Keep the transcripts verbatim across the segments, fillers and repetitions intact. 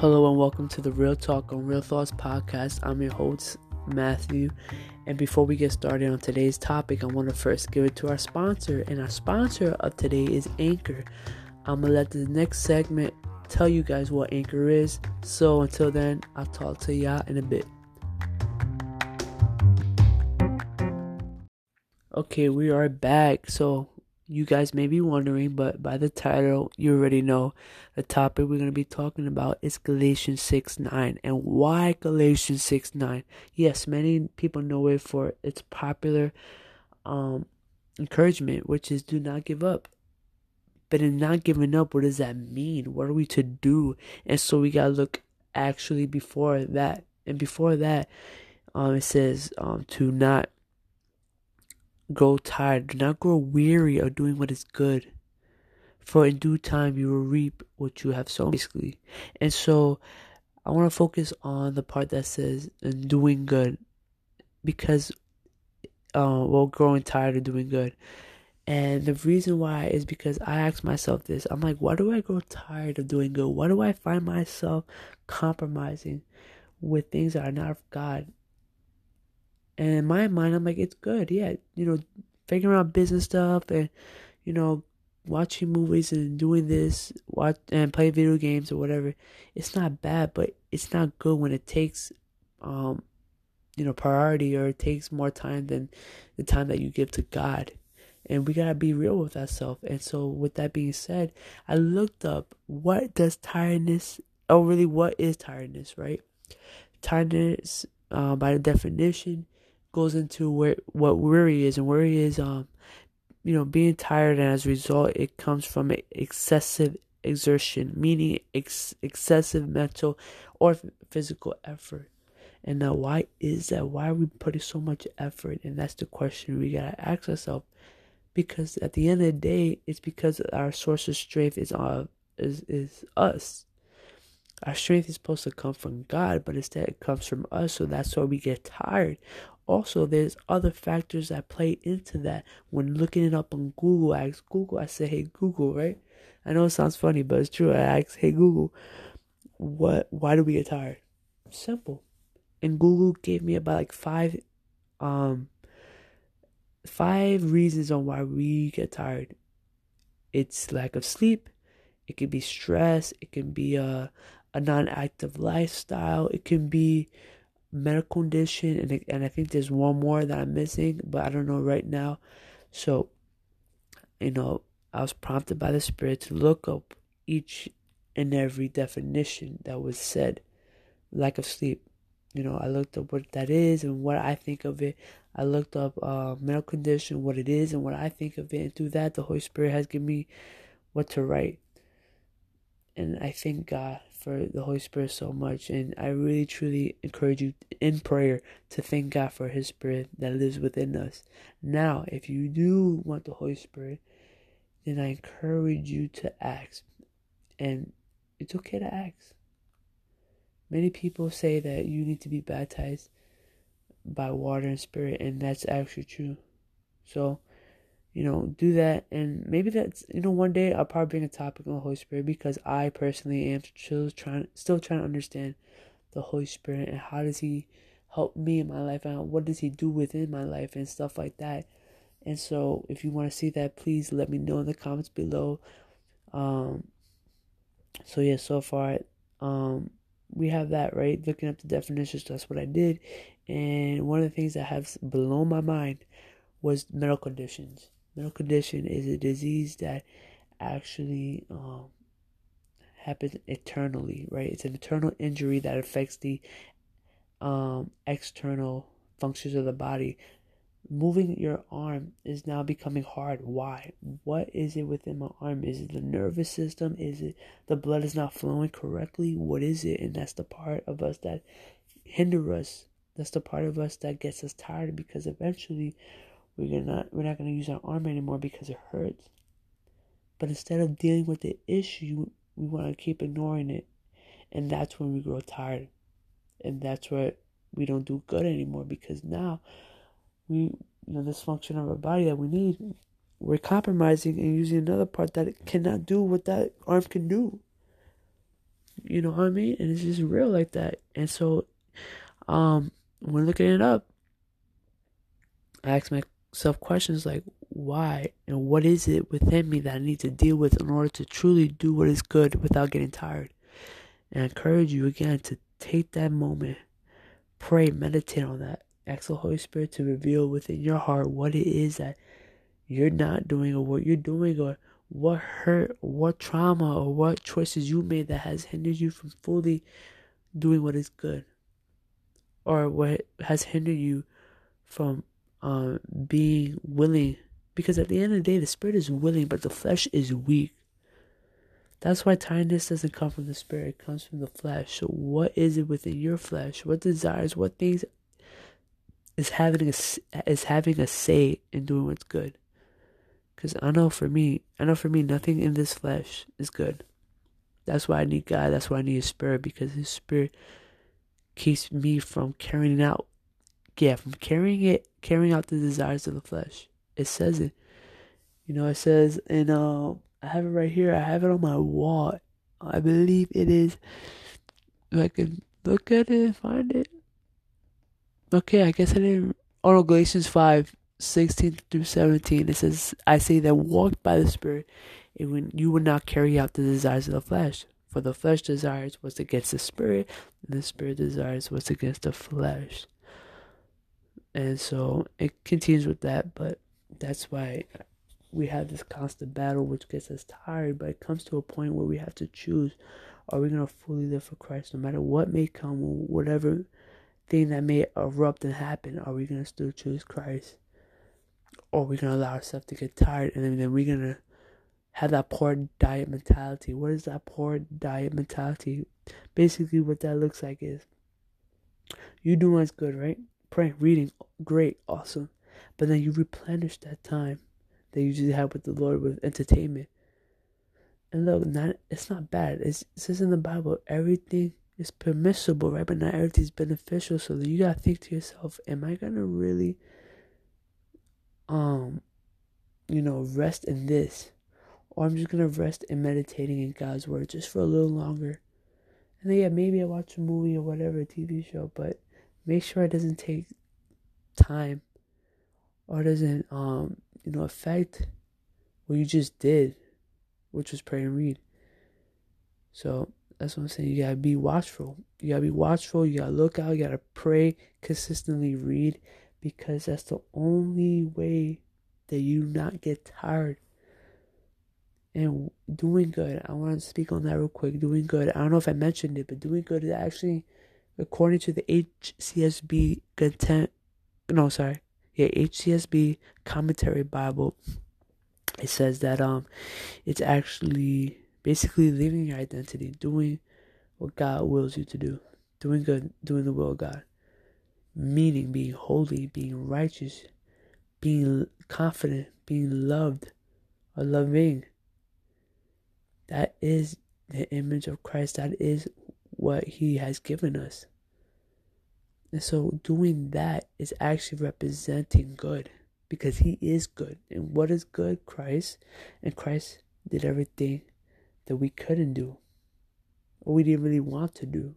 Hello and welcome to the Real Talk on Real Thoughts podcast. I'm your host, Matthew. And before we get started on today's topic, I want to first give it to our sponsor. And our sponsor of today is Anchor. I'm going to let the next segment tell you guys what Anchor is. So until then, I'll talk to y'all in a bit. Okay, we are back. So you guys may be wondering, but by the title, you already know the topic we're going to be talking about is Galatians six nine. And why Galatians six nine? Yes, many people know it for its popular um, encouragement, which is do not give up. But in not giving up, what does that mean? What are we to do? And so we got to look actually before that. And before that, um, it says um, to not grow tired. Do not grow weary of doing what is good. For in due time you will reap what you have sown, basically. And so I want to focus on the part that says in doing good. Because, uh, well, growing tired of doing good. And the reason why is because I ask myself this. I'm like, why do I grow tired of doing good? Why do I find myself compromising with things that are not of God? And in my mind, I'm like, it's good. Yeah, you know, figuring out business stuff and, you know, watching movies and doing this, watch and play video games or whatever. It's not bad, but it's not good when it takes, um, you know, priority or it takes more time than the time that you give to God. And we gotta be real with ourselves. And so, with that being said, I looked up what does tiredness, oh, really, what is tiredness, right? Tiredness, uh, by the definition, goes into where what worry is, and worry is, um, you know, being tired, and as a result, it comes from excessive exertion, meaning ex- excessive mental or physical effort. And now, why is that? Why are we putting so much effort? And that's the question we gotta ask ourselves. Because at the end of the day, it's because our source of strength is uh, is is us. Our strength is supposed to come from God, but instead it comes from us, so that's why we get tired. Also, there's other factors that play into that. When looking it up on Google, I ask Google, I say, hey Google, right? I know it sounds funny, but it's true. I ask, hey Google, what? Why do we get tired? Simple. And Google gave me about like five, um, five reasons on why we get tired. It's lack of sleep. It could be stress. It can be a a non-active lifestyle. It can be medical condition, and and I think there's one more that I'm missing, but I don't know right now. So, you know, I was prompted by the Spirit to look up each and every definition that was said. Lack of sleep. You know, I looked up what that is and what I think of it. I looked up uh, medical condition, what it is, and what I think of it. And through that, the Holy Spirit has given me what to write. And I thank God for the Holy Spirit so much. And I really, truly encourage you in prayer to thank God for His Spirit that lives within us. Now, if you do want the Holy Spirit, then I encourage you to ask. And it's okay to ask. Many people say that you need to be baptized by water and spirit, and that's actually true. So, you know, do that, and maybe that's, you know, one day I'll probably bring a topic on the Holy Spirit, because I personally am still trying, still trying to understand the Holy Spirit and how does He help me in my life, and what does He do within my life and stuff like that. And so, if you want to see that, please let me know in the comments below. Um. So yeah, so far, um, we have that, right. Looking up the definitions, that's what I did, and one of the things that has blown my mind was medical conditions. Medical condition is a disease that actually um, happens eternally, right? It's an eternal injury that affects the um, external functions of the body. Moving your arm is now becoming hard. Why? What is it within my arm? Is it the nervous system? Is it the blood is not flowing correctly? What is it? And that's the part of us that hinder us. That's the part of us that gets us tired, because eventually we're not we're not gonna use our arm anymore because it hurts. But instead of dealing with the issue, we want to keep ignoring it, and that's when we grow tired, and that's where we don't do good anymore, because now we, you know, this function of our body that we need, we're compromising and using another part that it cannot do what that arm can do. You know what I mean? And it's just real like that. And so, um, when looking it up, I ask myself questions like, why and what is it within me that I need to deal with in order to truly do what is good without getting tired? And I encourage you again to take that moment, pray, meditate on that. Ask the Holy Spirit to reveal within your heart what it is that you're not doing or what you're doing or what hurt, what trauma or what choices you made that has hindered you from fully doing what is good, or what has hindered you from um, being willing. Because at the end of the day, the spirit is willing, but the flesh is weak. That's why tiredness doesn't come from the spirit, it comes from the flesh. So what is it within your flesh? What desires, what things is having a, is having a say in doing what's good? Because I know for me, I know for me, nothing in this flesh is good. That's why I need God. That's why I need His Spirit, because His Spirit keeps me from carrying out, yeah, from carrying it, carrying out the desires of the flesh. It says it. You know, it says, and uh, I have it right here. I have it on my wall. I believe it is. If I can look at it and find it. Okay, I guess I didn't. Oh no, Galatians five, sixteen through seventeen. It says, I say that walk by the Spirit, and when you will not carry out the desires of the flesh. For the flesh desires what's against the Spirit, and the Spirit desires what's against the flesh. And so it continues with that, but that's why we have this constant battle which gets us tired. But it comes to a point where we have to choose: are we going to fully live for Christ no matter what may come, or whatever thing that may erupt and happen? Are we going to still choose Christ, or are we going to allow ourselves to get tired, and then, then we're going to have that poor diet mentality? What is that poor diet mentality? Basically what that looks like is, you do what's good, right? Praying, reading, great, awesome. But then you replenish that time that you usually have with the Lord with entertainment. And look, not it's not bad. It's, it says in the Bible, everything is permissible, right? But not everything is beneficial. So you gotta think to yourself, am I gonna really, um, you know, rest in this, or I'm just gonna rest in meditating in God's word just for a little longer? And then yeah, maybe I watch a movie or whatever, a T V show, but make sure it doesn't take time, or doesn't um you know affect what you just did, which was pray and read. So that's what I'm saying. You gotta be watchful. You gotta be watchful. You gotta look out. You gotta pray, consistently read, because that's the only way that you not get tired. And doing good, I want to speak on that real quick. Doing good, I don't know if I mentioned it, but doing good is actually, according to the H C S B content, no, sorry, yeah, H C S B Commentary Bible, it says that um, it's actually basically living your identity, doing what God wills you to do, doing good, doing the will of God, meaning being holy, being righteous, being confident, being loved, or loving. That is the image of Christ. That is what He has given us. And so doing that is actually representing good, because He is good. And what is good? Christ. And Christ did everything that we couldn't do, or we didn't really want to do.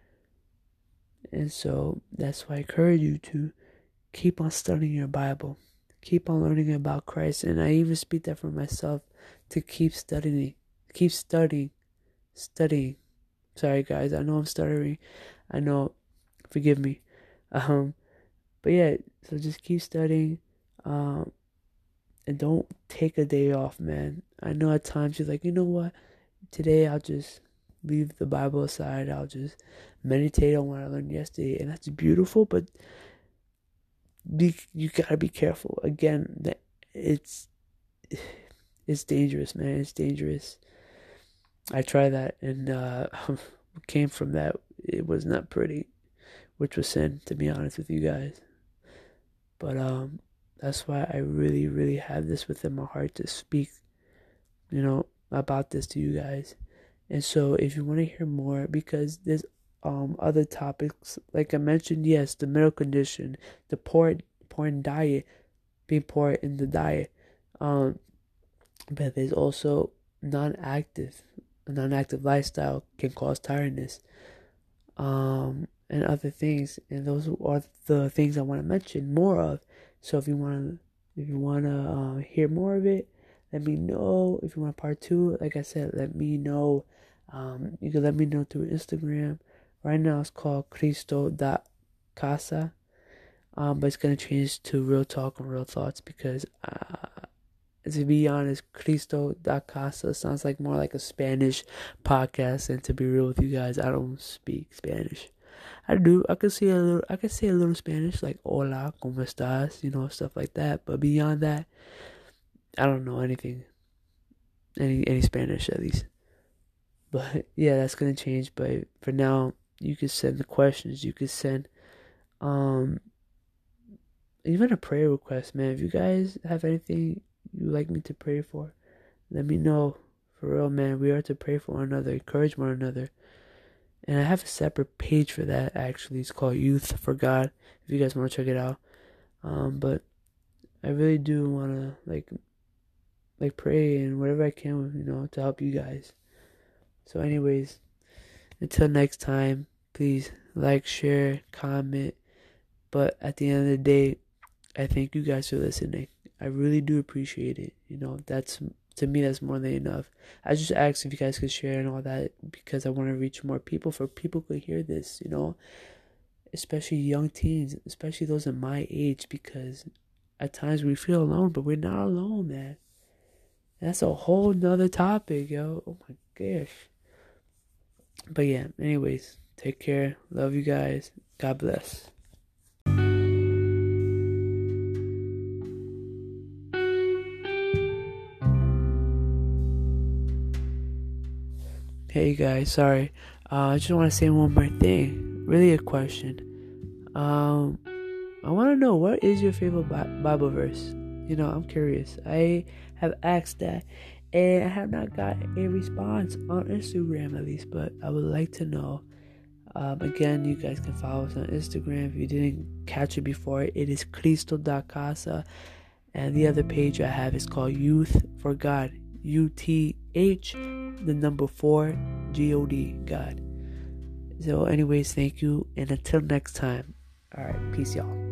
And so that's why I encourage you to keep on studying your Bible. Keep on learning about Christ. And I even speak that for myself, to keep studying. Keep studying. Studying. Sorry guys, I know I'm stuttering. I know, forgive me. Um, but yeah, so just keep studying. Um, and don't take a day off, man. I know at times you're like, you know what? Today I'll just leave the Bible aside. I'll just meditate on what I learned yesterday, and that's beautiful. But be, you gotta be careful. Again, that it's it's dangerous, man. It's dangerous. I tried that, and uh, what came from that, it was not pretty, which was sin, to be honest with you guys. But um, that's why I really, really have this within my heart to speak, you know, about this to you guys. And so if you want to hear more, because there's um other topics, like I mentioned, yes, the medical condition, the poor poor in diet, being poor in the diet, um, but there's also non-active, a non-active lifestyle can cause tiredness, um, and other things. And those are the things I want to mention more of. So if you want to, if you want to uh, hear more of it, let me know. If you want part two, like I said, let me know. Um, you can let me know through Instagram. Right now it's called Cristo dot Casa. Um, but it's gonna change to Real Talk and Real Thoughts because, uh, to be honest, Cristo da Casa sounds like more like a Spanish podcast. And to be real with you guys, I don't speak Spanish. I do. I can say a little. I can say a little Spanish, like "Hola, cómo estás," you know, stuff like that. But beyond that, I don't know anything, any any Spanish at least. But yeah, that's gonna change. But for now, you can send the questions. You can send, um. even a prayer request, man. If you guys have anything you like me to pray for, let me know. For real, man. We are to pray for one another, encourage one another. And I have a separate page for that, actually. It's called Youth for God, if you guys want to check it out. Um, but I really do want to, like, like pray and whatever I can, you know, to help you guys. So anyways, until next time, please like, share, comment. But at the end of the day, I thank you guys for listening. I really do appreciate it. You know, that's, to me, that's more than enough. I just asked if you guys could share and all that because I want to reach more people, for people could hear this, you know, especially young teens, especially those in my age, because at times we feel alone, but we're not alone, man. That's a whole nother topic, yo. Oh my gosh. But yeah, anyways, take care. Love you guys. God bless. Hey guys, sorry. Uh, I just want to say one more thing. Really a question. Um, I want to know, what is your favorite Bible verse? You know, I'm curious. I have asked that, and I have not got a response on Instagram, at least. But I would like to know. Um, again, you guys can follow us on Instagram. If you didn't catch it before, it is Cristo da Casa, and the other page I have is called Youth for God. U T H, the number four, G O D, God. So anyways, thank you, and until next time, alright, peace y'all.